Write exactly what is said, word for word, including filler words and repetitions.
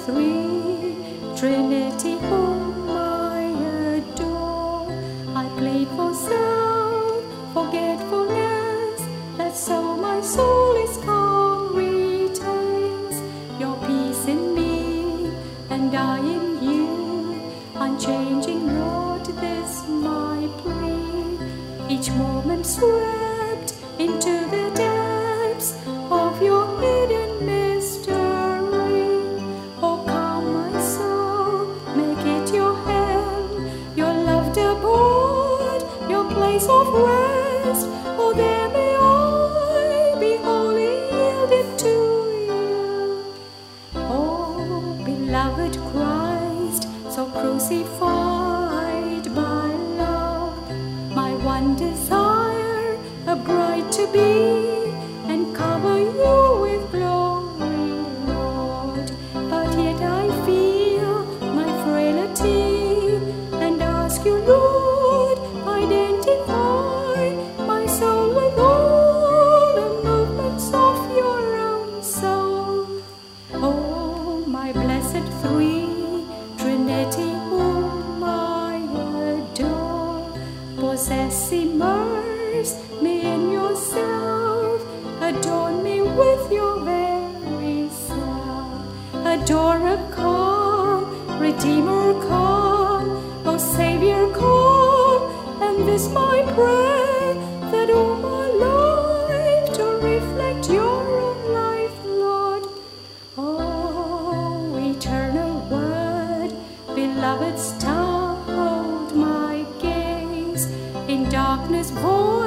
three, Trinity whom I adore. I plead for self-forgetfulness, that so my soul is calm retains your peace in me, and I in you, unchanging Lord, this my plea. Each moment swept into the depths of your hidden mystery. Oh, calm my soul, make it your hand, your loved abode, your place of rest. Oh, there may I be wholly yielded to you. Oh, beloved Christ, so crucified by love, my one desire, a bride to be, and cover you with glory, Lord. But yet I feel my frailty, and ask you, Lord, identify my soul with all the movements of your own soul. Oh, my blessed three, Trinity whom I adore, possess, immerse me in yourself, adorn me with your very self. Adorer come, Redeemer come, oh Savior come, and this my prayer, that all my life to reflect your own life, Lord. Oh, eternal Word, beloved star, hold my gaze in darkness void.